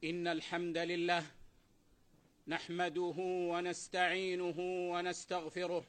إن الحمد لله نحمده ونستعينه ونستغفره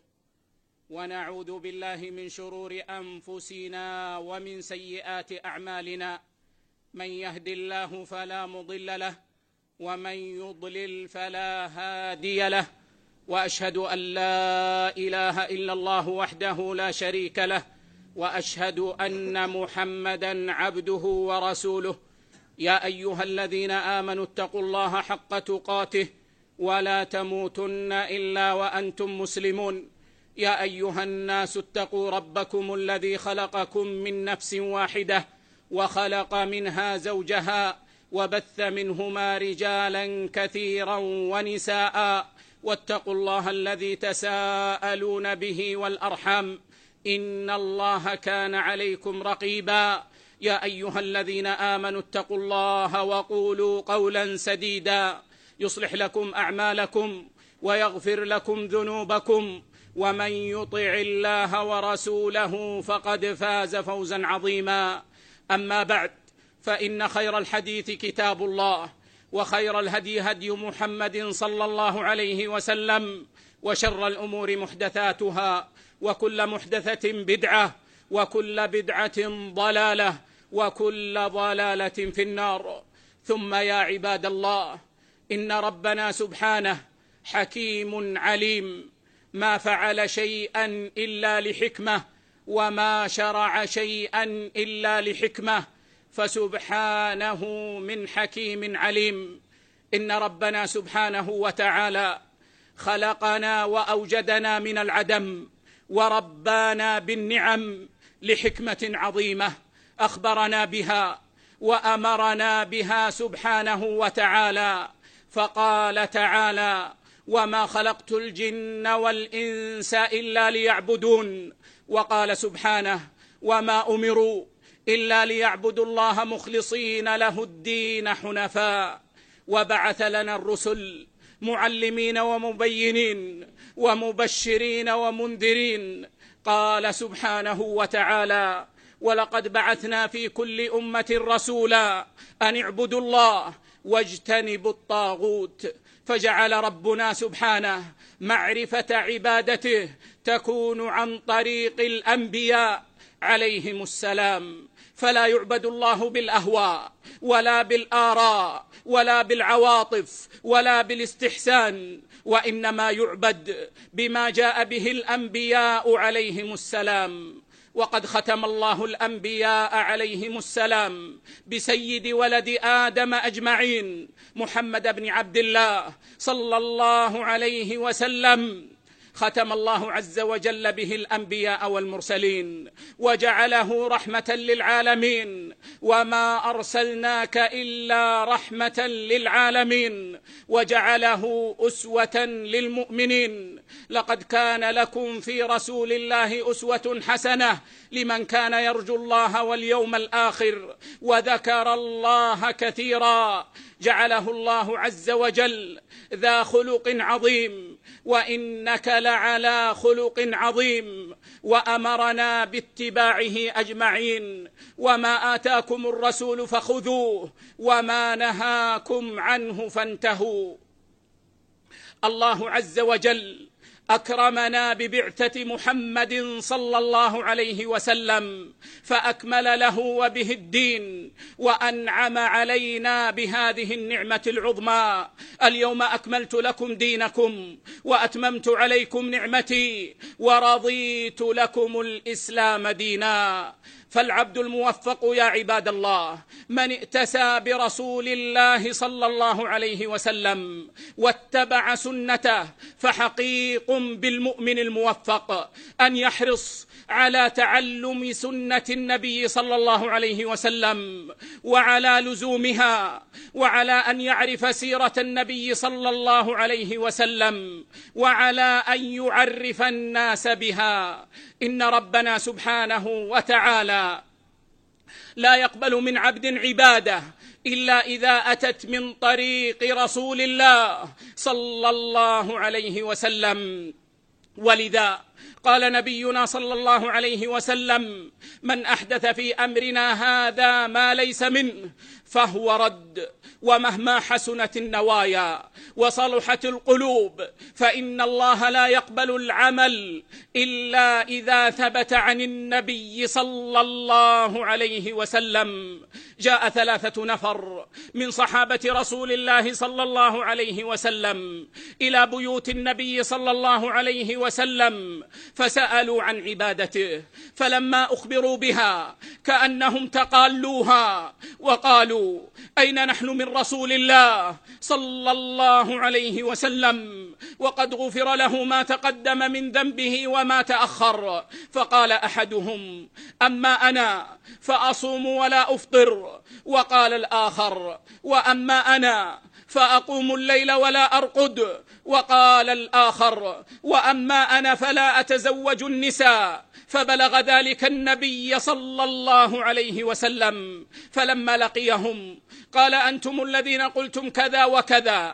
ونعوذ بالله من شرور أنفسنا ومن سيئات أعمالنا. من يهد الله فلا مضل له ومن يضلل فلا هادي له، وأشهد أن لا إله إلا الله وحده لا شريك له، وأشهد أن محمدًا عبده ورسوله. يا أيها الذين آمنوا اتقوا الله حق تقاته ولا تموتن إلا وأنتم مسلمون. يا أيها الناس اتقوا ربكم الذي خلقكم من نفس واحدة وخلق منها زوجها وبث منهما رجالا كثيرا ونساء، واتقوا الله الذي تساءلون به والأرحام إن الله كان عليكم رقيبا. يا أيها الذين آمنوا اتقوا الله وقولوا قولا سديدا يصلح لكم أعمالكم ويغفر لكم ذنوبكم، ومن يطع الله ورسوله فقد فاز فوزا عظيما. أما بعد، فإن خير الحديث كتاب الله، وخير الهدي هدي محمد صلى الله عليه وسلم، وشر الأمور محدثاتها، وكل محدثة بدعة، وكل بدعة ضلالة، وكل ضلالة في النار. ثم يا عباد الله، إن ربنا سبحانه حكيم عليم، ما فعل شيئا إلا لحكمة، وما شرع شيئا إلا لحكمة، فسبحانه من حكيم عليم. إن ربنا سبحانه وتعالى خلقنا وأوجدنا من العدم وربانا بالنعم لحكمة عظيمة أخبرنا بها وأمرنا بها سبحانه وتعالى، فقال تعالى: وما خلقت الجن والإنس إلا ليعبدون. وقال سبحانه: وما أمروا إلا ليعبدوا الله مخلصين له الدين حنفاء. وبعث لنا الرسل معلمين ومبينين ومبشرين ومنذرين. قال سبحانه وتعالى: ولقد بعثنا في كل أمة رسولا أن اعبدوا الله واجتنبوا الطاغوت. فجعل ربنا سبحانه معرفة عبادته تكون عن طريق الأنبياء عليهم السلام، فلا يعبد الله بالأهواء ولا بالآراء ولا بالعواطف ولا بالاستحسان، وإنما يعبد بما جاء به الأنبياء عليهم السلام. وقد ختم الله الأنبياء عليهم السلام بسيد ولد آدم أجمعين، محمد بن عبد الله صلى الله عليه وسلم. ختم الله عز وجل به الأنبياء والمرسلين، وجعله رحمة للعالمين، وما أرسلناك إلا رحمة للعالمين، وجعله أسوة للمؤمنين. لقد كان لكم في رسول الله أسوة حسنة لمن كان يرجو الله واليوم الآخر وذكر الله كثيرا. جعله الله عز وجل ذا خلق عظيم، وإنك لعلى خلق عظيم، وأمرنا باتباعه أجمعين. وما آتاكم الرسول فخذوه وما نهاكم عنه فانتهوا. الله عز وجل أكرمنا ببعثة محمد صلى الله عليه وسلم، فأكمل له وبه الدين، وأنعم علينا بهذه النعمة العظمى: اليوم أكملت لكم دينكم وأتممت عليكم نعمتي ورضيت لكم الإسلام دينا. فالعبد الموفق يا عباد الله من ائتسى برسول الله صلى الله عليه وسلم واتبع سنته، فحقيق بالمؤمن الموفق أن يحرص على تعلم سنة النبي صلى الله عليه وسلم وعلى لزومها، وعلى أن يعرف سيرة النبي صلى الله عليه وسلم، وعلى أن يعرف الناس بها. إن ربنا سبحانه وتعالى لا يقبل من عبد عبادة إلا إذا أتت من طريق رسول الله صلى الله عليه وسلم. ولذا قال نبينا صلى الله عليه وسلم: من أحدث في أمرنا هذا ما ليس منه فهو رد. ومهما حسنت النوايا وصلحت القلوب فإن الله لا يقبل العمل إلا إذا ثبت عن النبي صلى الله عليه وسلم. جاء 3 نفر من صحابة رسول الله صلى الله عليه وسلم إلى بيوت النبي صلى الله عليه وسلم فسألوا عن عبادته، فلما أخبروا بها كأنهم تقالوها وقالوا: أين نحن من رسول الله صلى الله عليه وسلم وقد غفر له ما تقدم من ذنبه وما تأخر؟ فقال أحدهم: أما أنا فأصوم ولا أفطر. وقال الآخر: وأما أنا فأقوم الليل ولا أرقد. وقال الآخر: وأما أنا فلا أتزوج النساء. فبلغ ذلك النبي صلى الله عليه وسلم، فلما لقيهم قال: أنتم الذين قلتم كذا وكذا،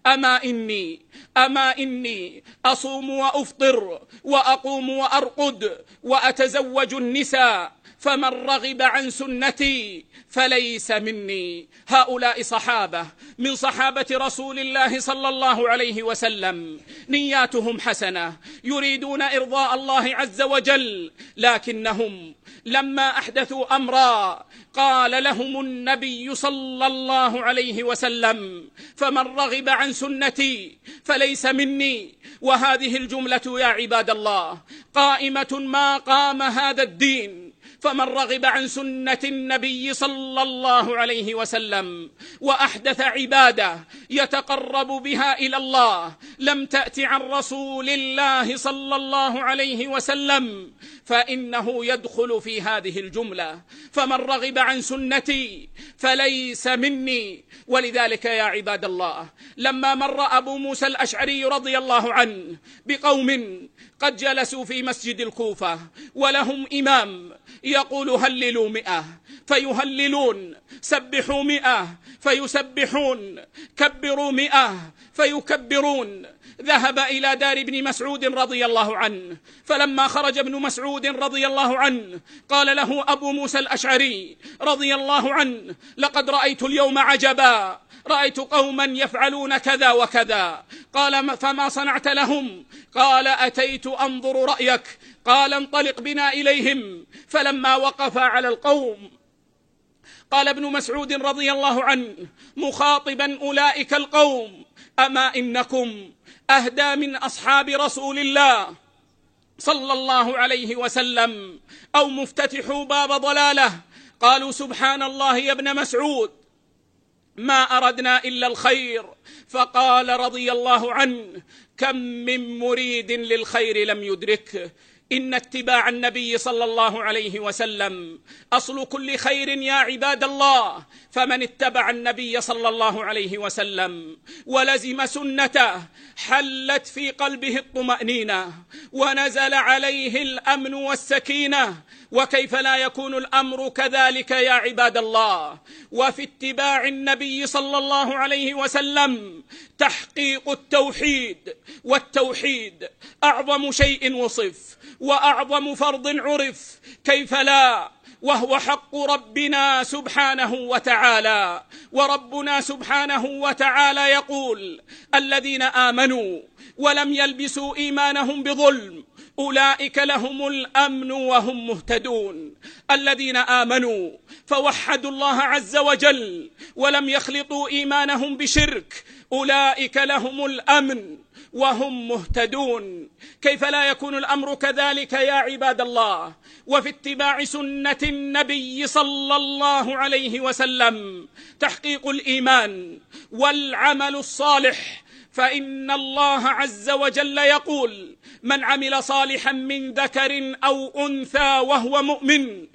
أما إني أصوم وأفطر وأقوم وأرقد وأتزوج النساء، فمن رغب عن سنتي فليس مني. هؤلاء صحابة من صحابة رسول الله صلى الله عليه وسلم، نياتهم حسنة، يريدون إرضاء الله عز وجل، لكنهم لما أحدثوا أمرا قال لهم النبي صلى الله عليه وسلم: فمن رغب عن سنتي فليس مني. وهذه الجملة يا عباد الله قائمة ما قام هذا الدين. فمن رغب عن سنة النبي صلى الله عليه وسلم وأحدث عبادة يتقرب بها إلى الله لم تأت عن رسول الله صلى الله عليه وسلم فإنه يدخل في هذه الجملة: فمن رغب عن سنتي فليس مني. ولذلك يا عباد الله لما مر أبو موسى الأشعري رضي الله عنه بقوم قد جلسوا في مسجد الكوفة ولهم إمام يقول: هللوا 100 فيهللون، سبحوا 100 فيسبحون، كبروا 100 فيكبرون. ذهب إلى دار ابن مسعود رضي الله عنه، فلما خرج ابن مسعود رضي الله عنه قال له أبو موسى الأشعري رضي الله عنه: لقد رأيت اليوم عجبا، رأيت قوما يفعلون كذا وكذا. قال: فما صنعت لهم؟ قال: أتيت أنظر رأيك. قال: انطلق بنا إليهم. فلما وقف على القوم قال ابن مسعود رضي الله عنه مخاطبا أولئك القوم: أما إنكم أهدى من أصحاب رسول الله صلى الله عليه وسلم أو مفتتحوا باب ضلاله؟ قالوا: سبحان الله يا ابن مسعود، ما أردنا إلا الخير. فقال رضي الله عنه: كم من مريد للخير لم يدركه. إن اتباع النبي صلى الله عليه وسلم أصل كل خير يا عباد الله. فمن اتبع النبي صلى الله عليه وسلم ولزم سنته حلت في قلبه الطمأنينة ونزل عليه الأمن والسكينة. وكيف لا يكون الأمر كذلك يا عباد الله؟ وفي اتباع النبي صلى الله عليه وسلم تحقيق التوحيد، والتوحيد أعظم شيء وصف وأعظم فرض عرف، كيف لا وهو حق ربنا سبحانه وتعالى. وربنا سبحانه وتعالى يقول: الذين آمنوا ولم يلبسوا إيمانهم بظلم أولئك لهم الأمن وهم مهتدون. الذين آمنوا فوحدوا الله عز وجل ولم يخلطوا إيمانهم بشرك أولئك لهم الأمن وهم مهتدون. كيف لا يكون الأمر كذلك يا عباد الله؟ وفي اتباع سنة النبي صلى الله عليه وسلم تحقيق الإيمان والعمل الصالح. فإن الله عز وجل يقول: من عمل صالحا من ذكر أو أنثى وهو مؤمن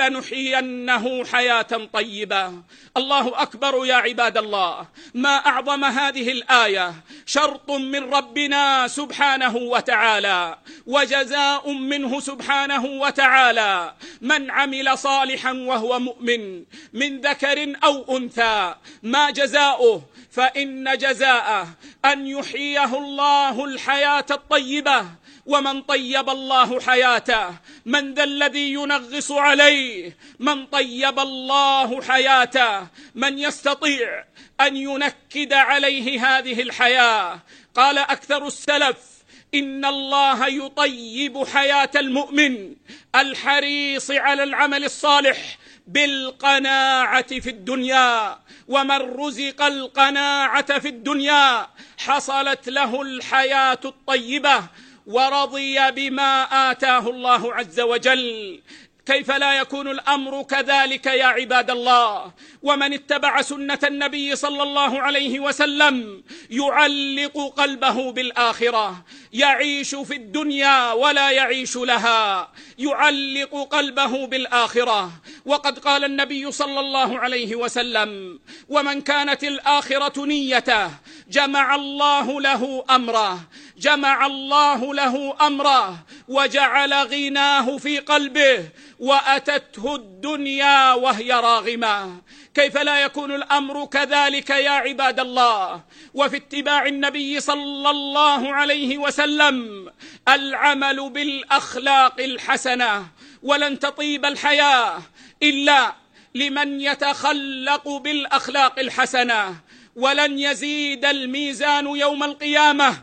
فلنحيينه حياة طيبة. الله أكبر يا عباد الله، ما أعظم هذه الآية، شرط من ربنا سبحانه وتعالى وجزاء منه سبحانه وتعالى: من عمل صالحا وهو مؤمن من ذكر أو أنثى. ما جزاؤه؟ فإن جزاءه أن يحييه الله الحياة الطيبة ومن طيب الله حياته من ذا الذي ينغص عليه؟ من طيب الله حياته من يستطيع أن ينكد عليه هذه الحياة؟ قال أكثر السلف: إن الله يطيب حياة المؤمن الحريص على العمل الصالح بالقناعة في الدنيا، ومن رزق القناعة في الدنيا حصلت له الحياة الطيبة ورضي بما آتاه الله عز وجل. كيف لا يكون الأمر كذلك يا عباد الله؟ ومن اتبع سنة النبي صلى الله عليه وسلم يعلق قلبه بالآخرة، يعيش في الدنيا ولا يعيش لها، يعلق قلبه بالآخرة. وقد قال النبي صلى الله عليه وسلم: ومن كانت الآخرة نيته جمع الله له أمره، جمع الله له أمره وجعل غناه في قلبه، وأتته الدنيا وهي راغمة. كيف لا يكون الأمر كذلك يا عباد الله؟ وفي اتباع النبي صلى الله عليه وسلم العمل بالأخلاق الحسنة، ولن تطيب الحياة إلا لمن يتخلق بالأخلاق الحسنة، ولن يزيد الميزان يوم القيامة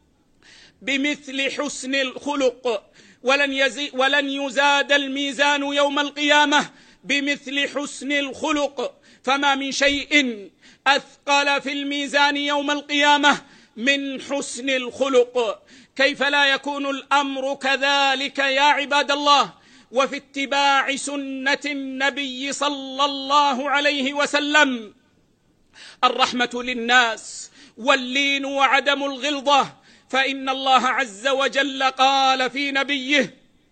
بمثل حسن الخلق، ولن يزاد الميزان يوم القيامة بمثل حسن الخلق. فما من شيء أثقل في الميزان يوم القيامة من حسن الخلق. كيف لا يكون الأمر كذلك يا عباد الله؟ وفي اتباع سنة النبي صلى الله عليه وسلم الرحمة للناس واللين وعدم الغلظة، فإن الله عز وجل قال في نبيه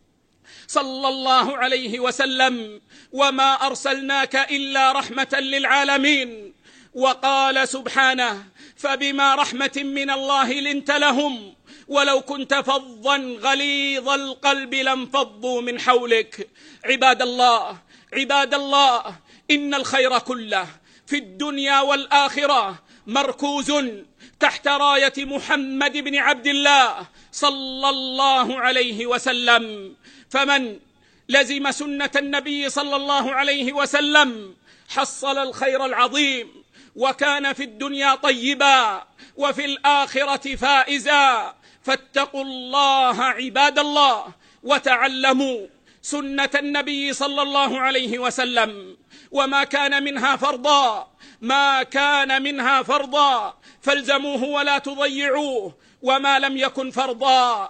صلى الله عليه وسلم: وما أرسلناك إلا رحمة للعالمين. وقال سبحانه: فبما رحمة من الله لنت لهم ولو كنت فظا غليظ القلب لانفضوا من حولك. عباد الله، عباد الله، إن الخير كله في الدنيا والآخرة مركوز تحت راية محمد بن عبد الله صلى الله عليه وسلم. فمن لزم سنة النبي صلى الله عليه وسلم حصل الخير العظيم، وكان في الدنيا طيبا وفي الآخرة فائزا. فاتقوا الله عباد الله وتعلموا سنة النبي صلى الله عليه وسلم، وما كان منها فرضا، ما كان منها فرضا فالزموه ولا تضيعوه، وما لم يكن فرضا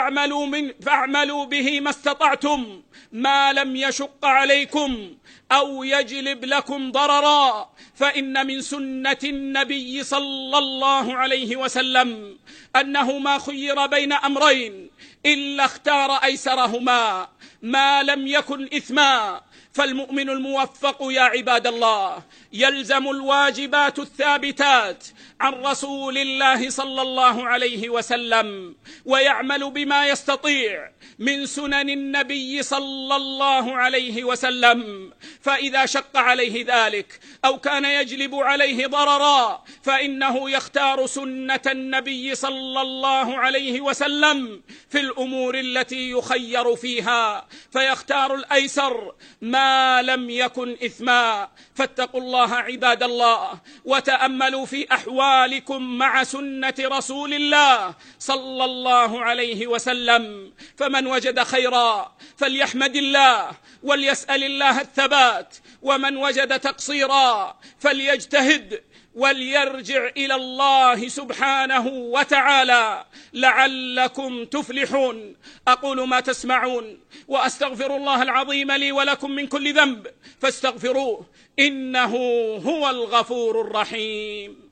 فاعملوا به ما استطعتم، ما لم يشق عليكم أو يجلب لكم ضررا. فإن من سنة النبي صلى الله عليه وسلم أنه ما خير بين أمرين إلا اختار أيسرهما ما لم يكن إثما. فالمؤمن الموفق يا عباد الله يلزم الواجبات الثابتات عن رسول الله صلى الله عليه وسلم، ويعمل بما يستطيع من سنن النبي صلى الله عليه وسلم. فإذا شق عليه ذلك أو كان يجلب عليه ضررا فإنه يختار سنة النبي صلى الله عليه وسلم في الأمور التي يخير فيها، فيختار الأيسر ما لم يكن إثما. فاتقوا الله عباد الله وتأملوا في أحوالكم مع سنة رسول الله صلى الله عليه وسلم. فمن وجد خيرا فليحمد الله وليسأل الله الثبات، ومن وجد تقصيرا فليجتهد وليرجع إلى الله سبحانه وتعالى لعلكم تفلحون. أقول ما تسمعون وأستغفر الله العظيم لي ولكم من كل ذنب فاستغفروه إنه هو الغفور الرحيم.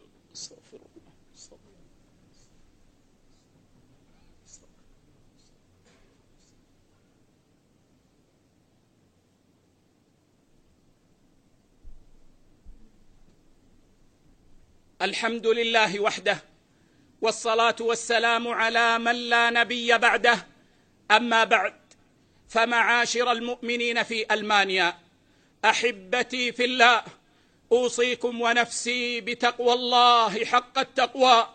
الحمد لله وحده، والصلاة والسلام على من لا نبي بعده. أما بعد، فمعاشر المؤمنين في ألمانيا، أحبتي في الله، أوصيكم ونفسي بتقوى الله حق التقوى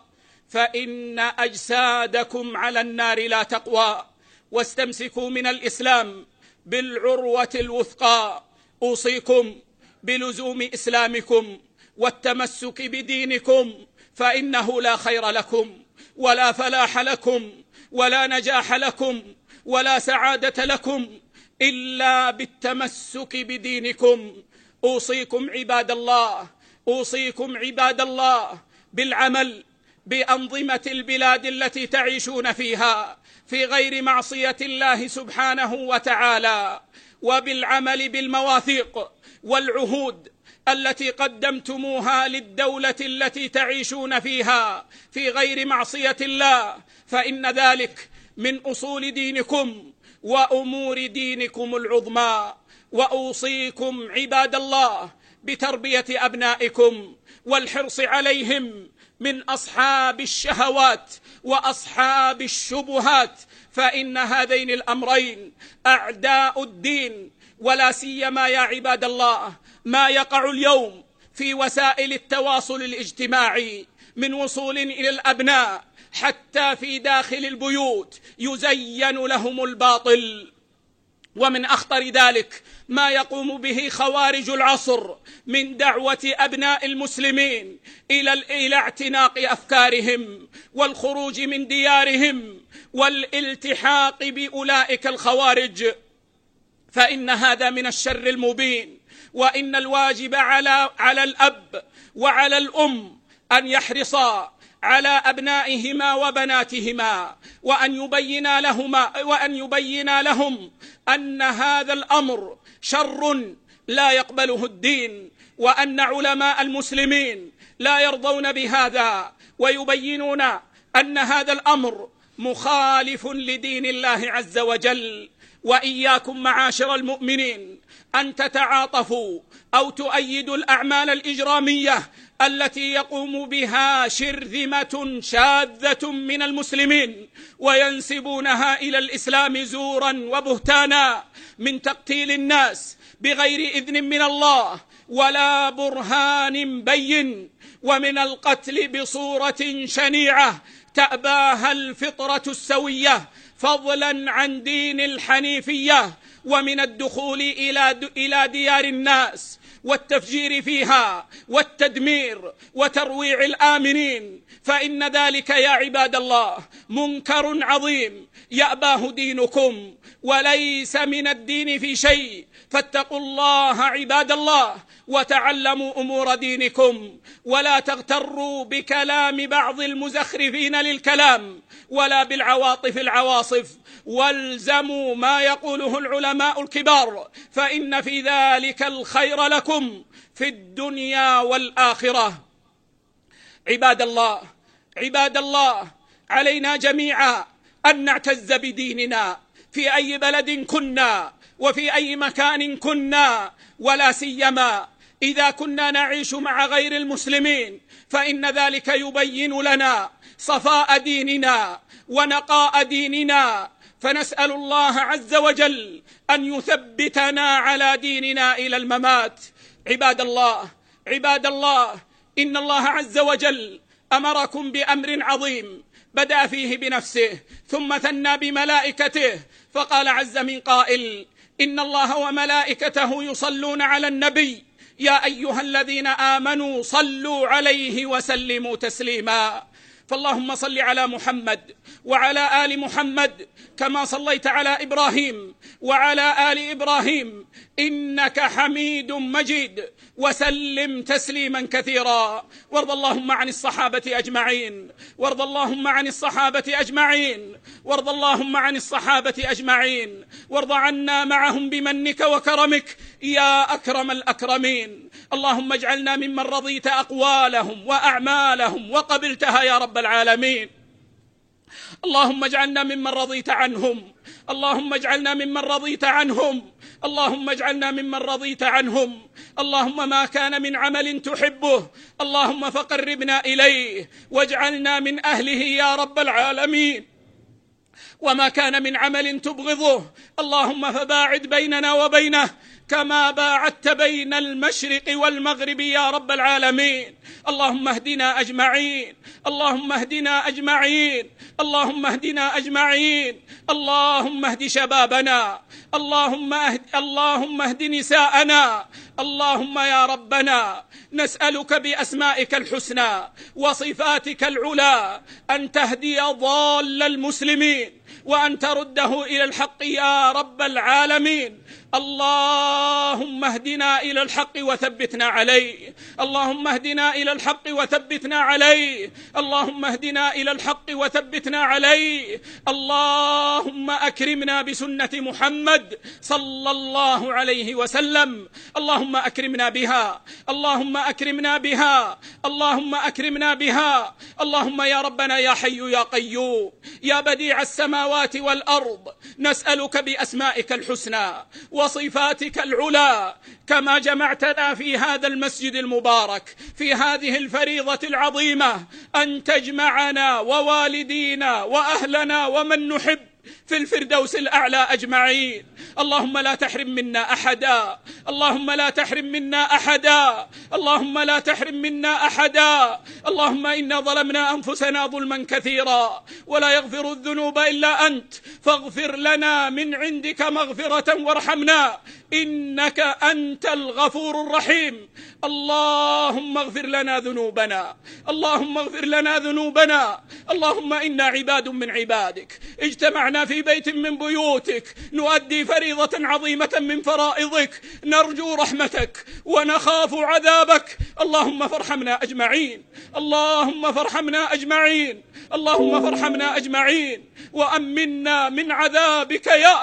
فإن أجسادكم على النار لا تقوى. واستمسكوا من الإسلام بالعروة الوثقى. أوصيكم بلزوم إسلامكم والتمسك بدينكم، فإنه لا خير لكم ولا فلاح لكم ولا نجاح لكم ولا سعادة لكم إلا بالتمسك بدينكم. أوصيكم عباد الله، أوصيكم عباد الله بالعمل بأنظمة البلاد التي تعيشون فيها في غير معصية الله سبحانه وتعالى، وبالعمل بالمواثيق والعهود التي قدمتموها للدولة التي تعيشون فيها في غير معصية الله، فإن ذلك من أصول دينكم وأمور دينكم العظمى. وأوصيكم عباد الله بتربية أبنائكم والحرص عليهم من أصحاب الشهوات وأصحاب الشبهات، فإن هذين الأمرين أعداء الدين. ولا سيما يا عباد الله ما يقع اليوم في وسائل التواصل الاجتماعي من وصول إلى الأبناء حتى في داخل البيوت يزين لهم الباطل. ومن أخطر ذلك ما يقوم به خوارج العصر من دعوة أبناء المسلمين إلى اعتناق أفكارهم والخروج من ديارهم والالتحاق بأولئك الخوارج، فإن هذا من الشر المبين. وإن الواجب على الأب وعلى الأم أن يحرصا على أبنائهما وبناتهما وأن يبينا لهم أن هذا الأمر شر لا يقبله الدين، وأن علماء المسلمين لا يرضون بهذا، ويبينون أن هذا الأمر مخالف لدين الله عز وجل. وإياكم معاشر المؤمنين أن تتعاطفوا أو تؤيدوا الأعمال الإجرامية التي يقوم بها شرذمة شاذة من المسلمين وينسبونها إلى الإسلام زورا وبهتانا، من تقتيل الناس بغير إذن من الله ولا برهان بين، ومن القتل بصورة شنيعة تأباها الفطرة السوية فضلا عن دين الحنيفية، ومن الدخول إلى ديار الناس والتفجير فيها والتدمير وترويع الآمنين، فإن ذلك يا عباد الله منكر عظيم يأباه دينكم وليس من الدين في شيء. فاتقوا الله عباد الله وتعلموا أمور دينكم، ولا تغتروا بكلام بعض المزخرفين للكلام ولا بالعواطف العواصف، والزموا ما يقوله العلماء الكبار، فإن في ذلك الخير لكم في الدنيا والآخرة. عباد الله علينا جميعا أن نعتز بديننا في أي بلد كنا وفي أي مكان كنا، ولا سيما إذا كنا نعيش مع غير المسلمين، فإن ذلك يبين لنا صفاء ديننا ونقاء ديننا. فنسأل الله عز وجل أن يثبتنا على ديننا إلى الممات. عباد الله إن الله عز وجل أمركم بأمر عظيم بدأ فيه بنفسه ثم ثنى بملائكته، فقال عز من قائل: إن الله وملائكته يصلون على النبي يا أيها الذين آمنوا صلوا عليه وسلموا تسليما. فاللهم صل على محمد وعلى آل محمد كما صليت على إبراهيم وعلى آل إبراهيم إنك حميد مجيد، وسلم تسليما كثيرا. وارض اللهم عن الصحابة أجمعين، وارض اللهم عن الصحابة أجمعين، وارض اللهم عن الصحابة أجمعين، وارض عنا معهم بمنك وكرمك يا أكرم الأكرمين. اللهم اجعلنا ممن رضيت أقوالهم وأعمالهم وقبلتها يا رب العالمين. اللهم اجعلنا ممن رضيت عنهم، اللهم اجعلنا ممن رضيت عنهم، اللهم اجعلنا ممن رضيت عنهم. اللهم ما كان من عمل تحبه اللهم فقربنا إليه واجعلنا من أهله يا رب العالمين، وما كان من عمل تبغضه اللهم فباعد بيننا وبينه كما باعدت بين المشرق والمغرب يا رب العالمين. اللهم اهدنا أجمعين، اللهم اهدنا أجمعين، اللهم اهدنا أجمعين، اللهم اهد شبابنا، اللهم اهد نساءنا، اللهم يا ربنا نسألك بأسمائك الحسنى وصفاتك العلى أن تهدي ضال المسلمين وأن ترده إلى الحق يا رب العالمين. اللهم اهدنا إلى الحق وثبتنا عليه، اللهم اهدنا إلى الحق وثبتنا عليه، اللهم اهدنا إلى الحق وثبتنا عليه. اللهم أكرمنا بسنة محمد صلى الله عليه وسلم، اللهم أكرمنا بها، اللهم أكرمنا بها، اللهم أكرمنا بها. اللهم يا ربنا يا حي يا قيوم يا بديع السماوات والأرض، نسألك بأسمائك الحسنى وصفاتك العلى كما جمعتنا في هذا المسجد المبارك في هذه الفريضة العظيمة أن تجمعنا ووالدينا وأهلنا ومن نحب في الفردوس الأعلى أجمعين. اللهم لا تحرم منا أحدا، اللهم لا تحرم منا أحدا، اللهم لا تحرم منا أحدا. اللهم إنا ظلمنا أنفسنا ظلما كثيرا ولا يغفر الذنوب إلا أنت، فاغفر لنا من عندك مغفرة وارحمنا إنك أنت الغفور الرحيم. اللهم اغفر لنا ذنوبنا، اللهم اغفر لنا ذنوبنا. اللهم إنا عباد من عبادك اجتمعنا في بيت من بيوتك نؤدي فريضة عظيمة من فرائضك، نرجو رحمتك ونخاف عذابك. اللهم فارحمنا أجمعين، اللهم فارحمنا أجمعين، اللهم فارحمنا أجمعين وأمنا من عذابك يا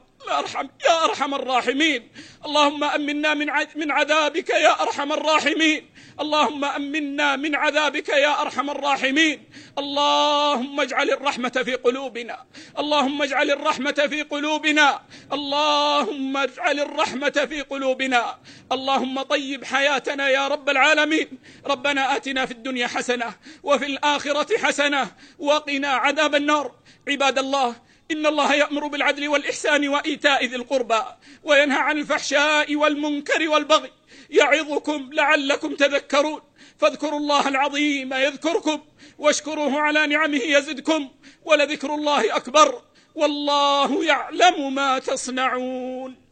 أرحم الراحمين. اللهم أمنا من عذابك يا أرحم الراحمين، اللهم أمنا من عذابك يا أرحم الراحمين. اللهم اجعل الرحمة في قلوبنا، اللهم اجعل الرحمة في قلوبنا، اللهم اجعل الرحمة في قلوبنا. اللهم طيب حياتنا يا رب العالمين. ربنا آتنا في الدنيا حسنة وفي الآخرة حسنة وقنا عذاب النار. عباد الله، إن الله يأمر بالعدل والإحسان وإيتاء ذي القربى وينهى عن الفحشاء والمنكر والبغي يعظكم لعلكم تذكرون. فاذكروا الله العظيم يذكركم واشكروه على نعمه يزدكم ولذكر الله أكبر والله يعلم ما تصنعون.